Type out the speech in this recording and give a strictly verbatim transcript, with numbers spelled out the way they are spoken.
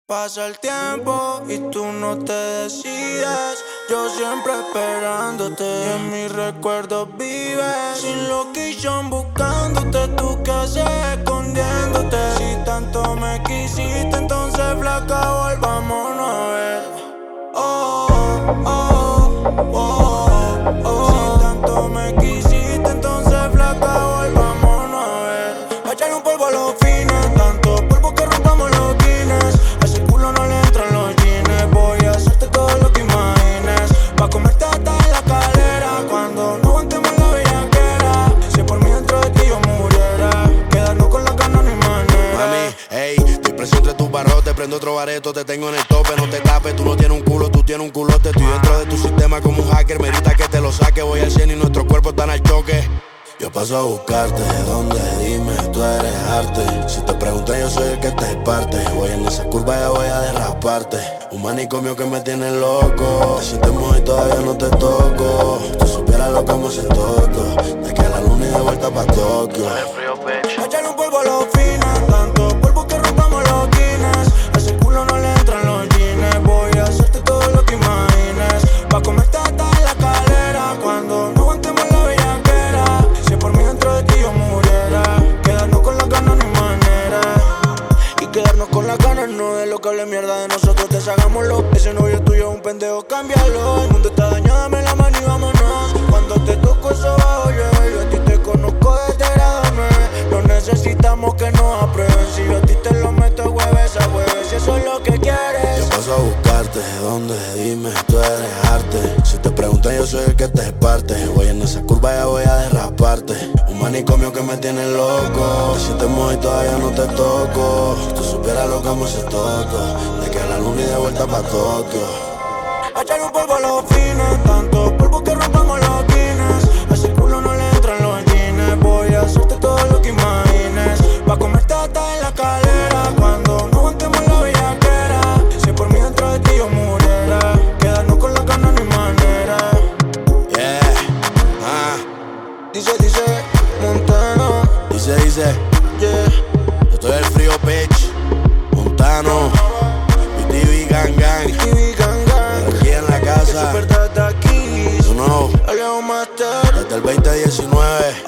Pasa el tiempo y tú no te decides. Yo siempre esperándote y en mis recuerdos vives. Sin location buscándote, tú que haces escondiéndote. Si tanto me quisiste, entonces flaca, volvámonos a ver. Oh, oh, oh, oh, oh. Si tanto me quisiste, entonces flaca, volvámonos a ver. Pa' echarle un polvo a los fines, tanto polvo que rompamos los guines. A ese culo no le entran los jeans. Voy a hacerte todo lo que imagines, pa' comerte hasta en la calera. Cuando no aguantemos la bellaquera, si por mí dentro de ti yo muriera, quedarnos con la ganas no hay manera. Mami, ey, estoy preso entre tus barrotes. Prendo otro bareto, te tengo en el tope. No te tapes, tú no tienes un culo, tú tienes un culote. Estoy dentro de tu sistema como un hacker. Merita que te lo saque, voy al cien y nuestros cuerpos están al choque. Yo paso a buscarte, ¿dónde? Dime, tú eres arte. Si te preguntas, yo soy el que te parte. Voy en esa curva, ya voy a derraparte. Un manicomio que me tiene loco. Te sientes muy y todavía no te toco. Tú supieras lo que amo en todo. De que a la luna y de vuelta pa' Tokio. Echarle un polvo a los fines, tanto polvo que rompamos los guines. A ese culo no le entran los jeans. Voy a hacerte todo lo que imagines, pa' comerte hasta en la calera. Cuando no aguantemos la bellaquera, si por mí dentro de ti yo muriera, quedarnos con las ganas no hay manera. Y quedarnos con las ganas no es lo que hable mierda de nosotros, deshagámoslo. Ese novio tuyo es un pendejo, cámbialo. El mundo está dañado, dame la mano y vámonos. Cuando te toco eso bajo yo, yo a ti te conozco desde grado nueve. No necesitamos que nos aprueben. Si yo a ti te lo meto jueves a jueves, si eso es lo que quieres. Yo paso a buscarte, ¿dónde? Dime, tú eres arte. Si te preguntan, yo soy el que te parte. Voy en esa curva, ya voy a derraparte. Un manicomio que me tiene loco. Te sientes muy y todavía no te toco. Tú supieras lo que amo ese toto. De que a la luna y de vuelta pa' Tokio. Echarle un polvo a los fines, tanto polvo que rompamos los guines. A ese culo no le entran los jeans. Voy a hacerte todo lo que imagines, pa' comerte hasta en la calera. Cuando no aguantemos la bellaquera, si por mí dentro de ti yo muriera, quedarnos con la ganas no hay manera. Yeah, ah, Dice, dice, Montano. dice, dice. Yeah, Yo estoy el frío, bitch. Montano, B T V Gang Gang. T V Gang Gang. Aquí en la casa. Es verdad aquí. You know, Alejo Master. desde el veinte diecinueve.